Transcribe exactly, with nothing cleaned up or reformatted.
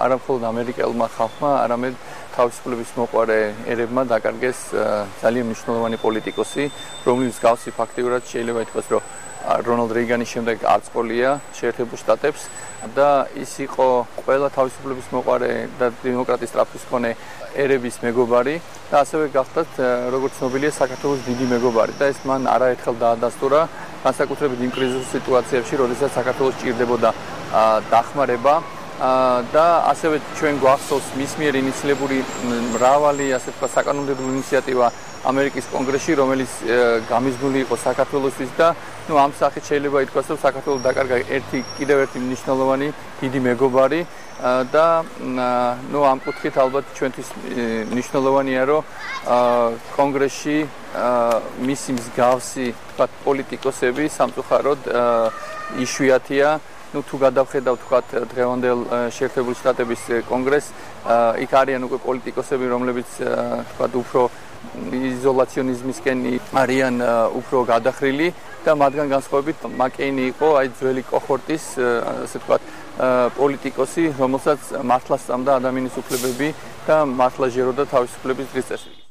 არა მხოლოდ ამერიკელმა ხალხმა, არამედ თავისუფლების მოყვარე ერებმა დაკარგეს ძალიან მნიშვნელოვანი პოლიტიკოსი, რომლის გავსი ფაქტიურად შეიძლება ითქვას, რომ რონალდ რეიგანის შემდეგ არც ყოლია შეერთებულ შტატებს და ის იყო ყველა თავისუფლების მოყვარე და დემოკრატიის ტრაფის მქონე ერების მეგობარი და ასევე გახდათ როგორც ცნობილია საქართველოს დიდი მეგობარი და ეს მან არაერთხელ დაადასტურა განსაკუთრებით იმ კრიზისის სიტუაციებში, როდესაც საქართველოს ჭირდებოდა დახმარება და ასევე ჩვენ გვახსოვს მის მიერ ინიციირებული მრავალი ასე თქვა საკანონმდებლო ინიციატივა ამერიკის კონგრესში, რომელიც გამიზნული იყო საქართველოსთვის და ნუ ამ სახით შეიძლება ითქვას, რომ საქართველოს დაკარგა ერთი კიდევ ერთი მნიშვნელოვანი დიდი მეგობარი და ნუ ამ კუთხით ალბათ ჩვენთვის მნიშვნელოვანია, რომ კონგრესში მისი მსგავსი თქვა პოლიტიკოსები სამწუხაროდ იშვიათია. Ну თუ გადავხედავ თქვა დღევანდელ შეერთებული შტატების კონგრესს, იქ არიან უკვე პოლიტიკოსები, რომლებიც თქვა უფრო იზოლაციონიზმისკენ არიან უფრო გადახრილი და მათგან განსხვავებით მაკეინი იყო აი ძველი კოჰორტის ასე თქვა პოლიტიკოსი, რომელსაც მართლა სწამდა ადამიანის უფლებები და მართლა ჟეროდა თავისუფლების დღის წესრიგს.